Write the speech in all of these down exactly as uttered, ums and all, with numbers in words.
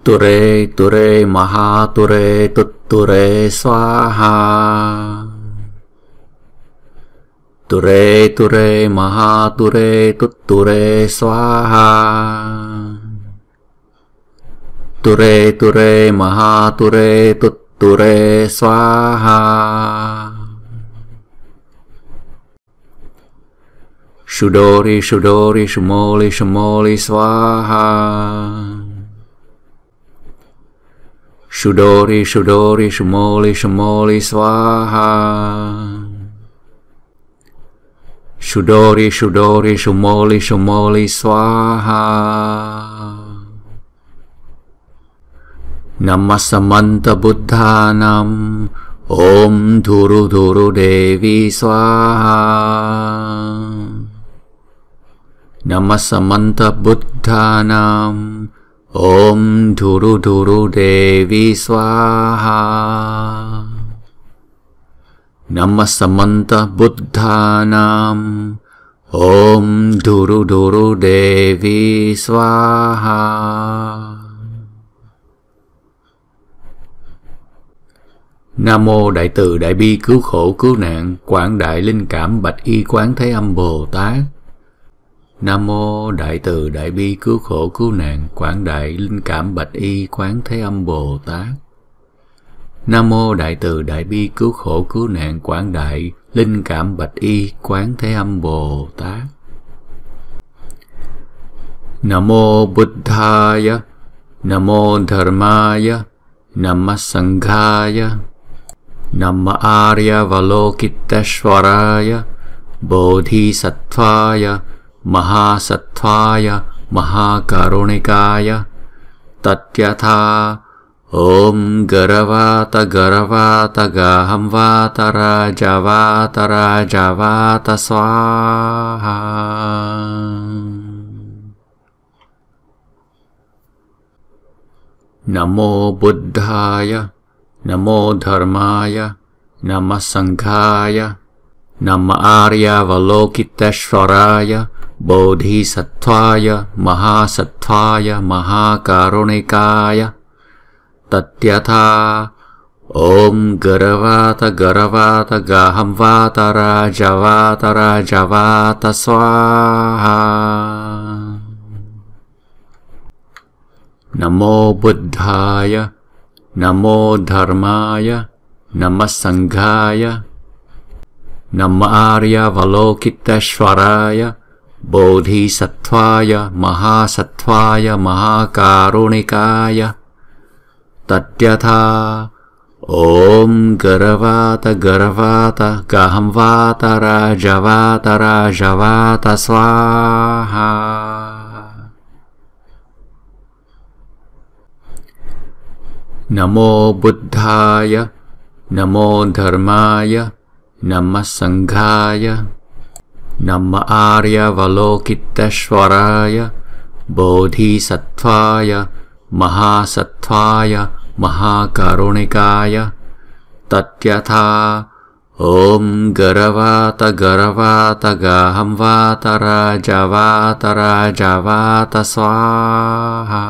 Ture ture mahature tutture swaha. Ture ture mahature tutture swaha. Ture ture mahature tutture swaha. Shudori shudori shumoli shumoli swaha. Shudori shudori shumoli shumoli swaha. Shudori shudori shumoli shumoli swaha. Namasamanta buddhanam om dhuru dhuru devi swaha. Namasamanta buddhanam om dhuru dhuru devi swaha. Namasamanta buddhanam om dhuru dhuru devi swaha. Nam mô Đại Từ Đại Bi Cứu Khổ Cứu Nạn Quảng Đại Linh Cảm Bạch Y Quán Thế Âm Bồ Tát. Nam mô Đại Từ Đại Bi Cứu Khổ Cứu Nạn Quảng Đại Linh Cảm Bạch Y Quán Thế Âm Bồ Tát. Nam mô Đại Từ Đại Bi Cứu Khổ Cứu Nạn Quảng Đại Linh Cảm Bạch Y Quán Thế Âm Bồ Tát. Nam mô Buddhaya, Nam mô Dharmaya, Nam mô Sanghaya, Nam mô Arya Avalokiteshvaraya, Bodhisattvaya, Mahasattvaya, Mahakarunikaya, Tatyatha Om Garavata Garavata Gahamvata Rajavata Rajavata Swaha. Namo Buddhaya, Namo Dharmaya, Namo Sanghaya, Namo Arya Avalokiteshvaraya, Bodhisattvaya, Mahasattvaya, Mahakarunikaya, Tatyatha Om Garavata Garavata Gahamvata Rajavata Rajavata Swaha. Namo Buddhaya, Namo Dharmaya, Namo Sanghaya, Namo Arya Avalokiteshvaraya, Bodhisattvaya, Mahasattvaya, Mahakarunikaya, Tatyatha Om Garavata Garavata Gahamvata Rajavata Rajavata Swaha. Namo Buddhaya, Namo Dharmaya, Namo Sanghaya, Namo Arya Avalokiteshvaraya, Bodhisattvaya, Mahasattvaya, Mahakarunikaya, Tatyatha Om Garavata Garavata Gahamvata Rajavata Rajavata Swaha.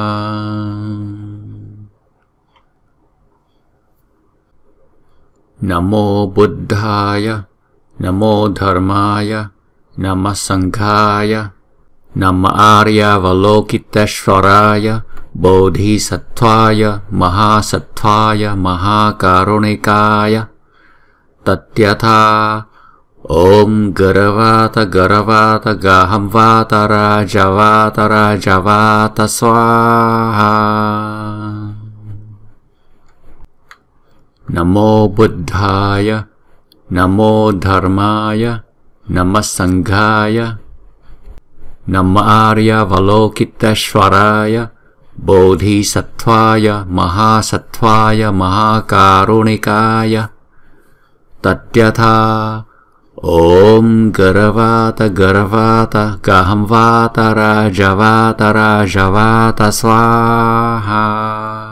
Namo Buddhaya, Namo Dharmaya, Namo Sanghaya, Namo Arya Avalokiteshvaraya, Bodhisattvaya, Mahasattvaya, Mahakarunikaya, Tatyatha Om Garavata Garavata Gahamvata Rajavata Rajavata Swaha. Namo Buddhaya, Namo Dharmaya, Namo Sanghaya, Namo Arya Avalokiteshvaraya, Bodhisattvaya, Mahasattvaya, Mahakarunikaya, Tatyatha Om Garavata Garavata Gahamvata Rajavata Rajavata Swaha.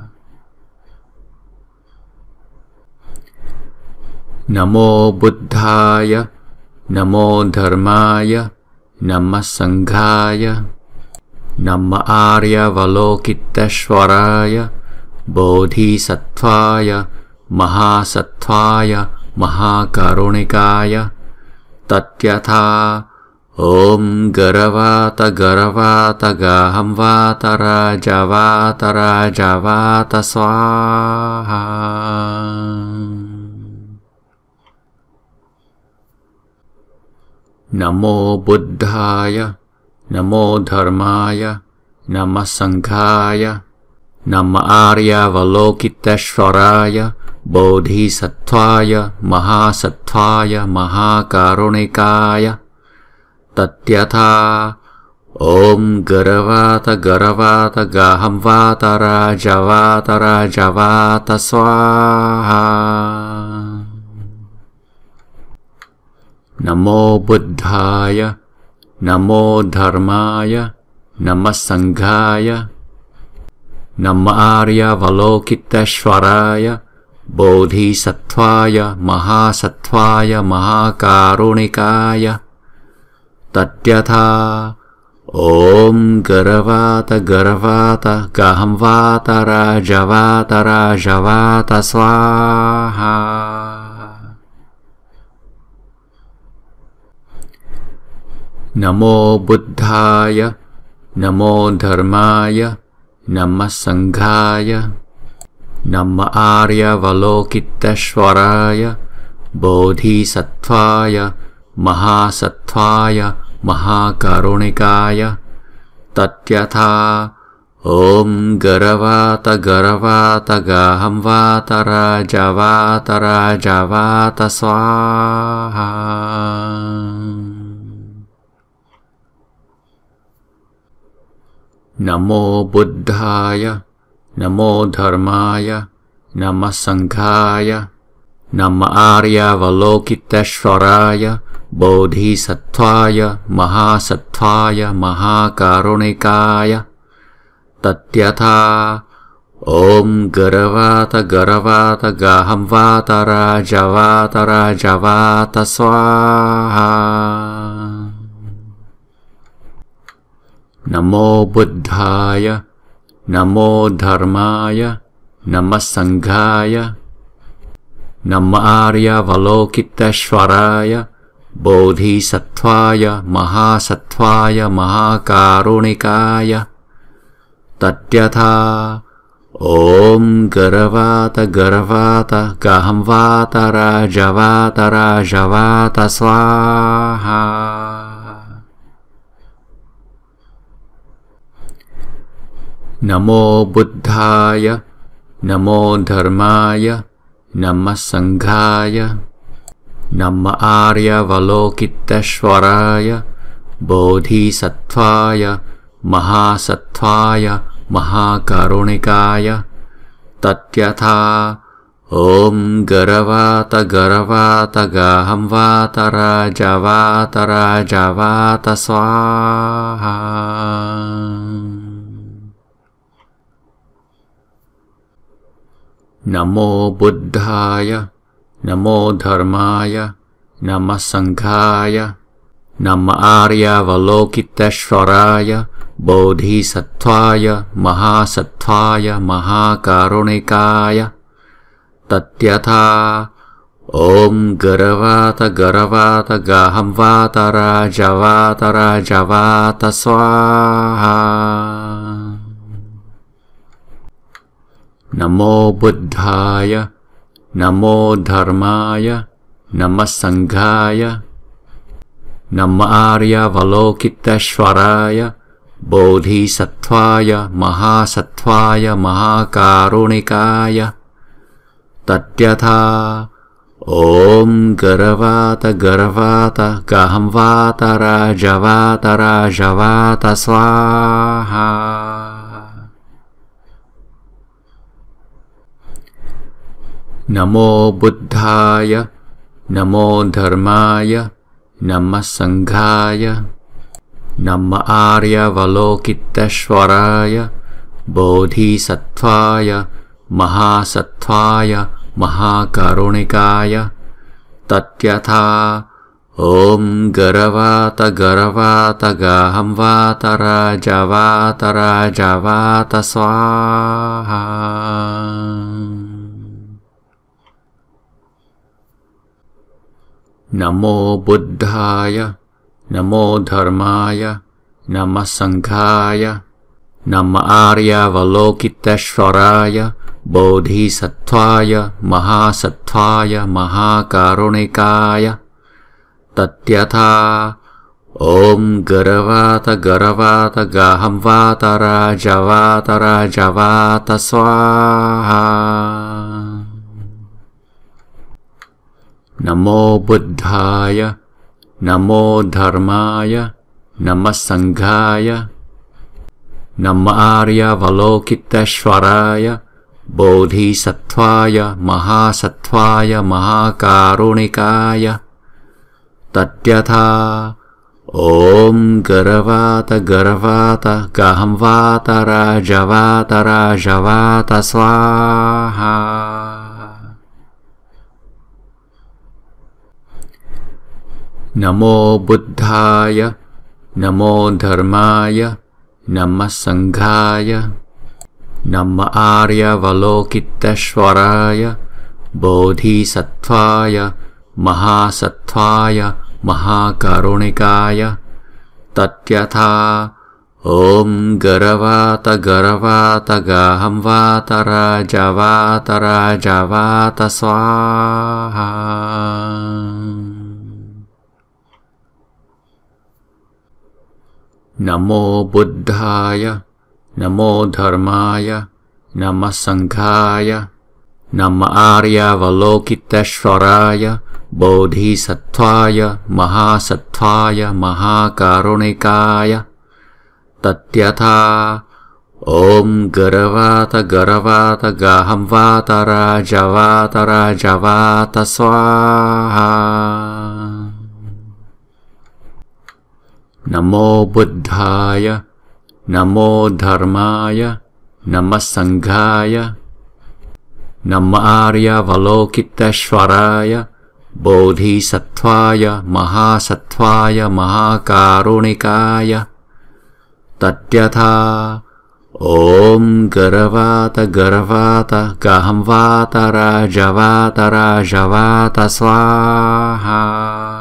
Namo Buddhaya, Namo Dharmaya, Namo Sanghaya, Namma Aryavalokiteshvaraya Bodhisattvaya Mahasattvaya Mahakarunikaya Tatyatha Om Garavata Garavata Gahamvata Rajavata Rajavata Swaha. Namo Buddhaya, Namo Dharmaya, Namah Sanghaya, Namah Aryavalokiteshvaraya Bodhisattvaya Mahasattvaya Mahakarunikaya Tatyatha Om Garavata Garavata Gahamvata Rajavata Rajavata Swaha. Namo Buddhaya, Namo Dharmaya, Namah Sanghaya, Namah Aryavalokiteshvaraya Bodhisattvaya Mahasattvaya Mahakarunikaya Tatyatha Om Garavata Garavata Gahamvata Rajavata Rajavata Swaha. Namo Buddhaya, Namo Dharmaya, Namah Sanghaya, Namah Aryavalokiteshvaraya Bodhisattvaya Mahasattvaya Mahakarunikaya Tatyatha Om Garavata Garavata Gahamvata Rajavata Rajavata Swaha. Namo Buddhaya, Namo Dharmaya, Namah Sanghaya, Namah Aryavalokiteshvaraya Bodhisattvaya Mahasattvaya Mahakarunikaya Tatyatha Om Garavata Garavata Gahamvata Rajavata Rajavata Swaha. Namo Buddhaya, Namo Dharmaya, Namah Sanghaya, Namah Aryavalokiteshvaraya Bodhisattvaya Mahasattvaya Mahakarunikaya Tatyatha Om Garavata Garavata Gahamvata Rajavata Rajavata Swaha. Namo Buddhaya, Namo Dharmaya, Namah Sanghaya, Namah Aryavalokiteshvaraya Bodhisattvaya Mahasattvaya Mahakarunikaya Tatyatha Om Garavata Garavata Gahamvata Rajavata Rajavata Swaha. Namo Buddhaya, Namo Dharmaya, Namah Sanghaya, Namah Aryavalokiteshvaraya Bodhisattvaya Mahasattvaya Mahakarunikaya Tatyatha Om Garavata Garavata Gahamvata Rajavata Rajavata Swaha. Namo Buddhaya, Namo Dharmaya, Namah Sanghaya, Namah Aryavalokiteshvaraya Bodhisattvaya Mahasattvaya Mahakarunikaya Tatyatha Om Garavata Garavata Gahamvata Rajavata Rajavata Swaha. Namo Buddhaya, Namo Dharmaya, Namah Sanghaya, Namah Aryavalokiteshvaraya Bodhisattvaya Mahasattvaya Mahakarunikaya Tatyatha Om Garavata Garavata Gahamvata Rajavata Rajavata Swaha. Namo Buddhaya, Namo Dharmaya, Nama Sanghaya, Nama Arya Avalokiteshvaraya, Bodhisattvaya, Mahasattvaya, Mahakarunikaya, Tatyatha. Om Garavata Garavata Gahamvata Rajavata Rajavata Swaha. Namo Buddhaya, Namo Dharmaya, Nama Sanghaya, Nama Arya Avalokiteshvaraya, Bodhisattvaya, Mahasattvaya, Mahakarunikaya, Tatyatha. Om Garavata Garavata Gahamvata Rajavata Rajavata Swaha. Namo Buddhaya, Namo Dharmaya, Nama Sanghaya, Nama Arya Avalokiteshvaraya, Bodhisattvaya, Mahasattvaya, Mahakarunikaya, Tatyatha. Om Garavata Garavata Gahamvata Rajavata Rajavata Swaha. Namo Buddhaya, Namo Dharmaya, Nama Sanghaya, Nama Arya Avalokiteshvaraya, Bodhisattvaya, Mahasattvaya, Mahakarunikaya, Tatyatha. Om Garavata Garavata Gahamvata Rajavata Rajavata Swaha. Namo Buddhaya, Namo Dharmaya, Nama Sanghaya, Nama Arya Avalokiteshvaraya, Bodhisattvaya, Mahasattvaya, Mahakarunikaya, Tatyatha. Om Garavata Garavata Gahamvata Rajavata Rajavata Swaha.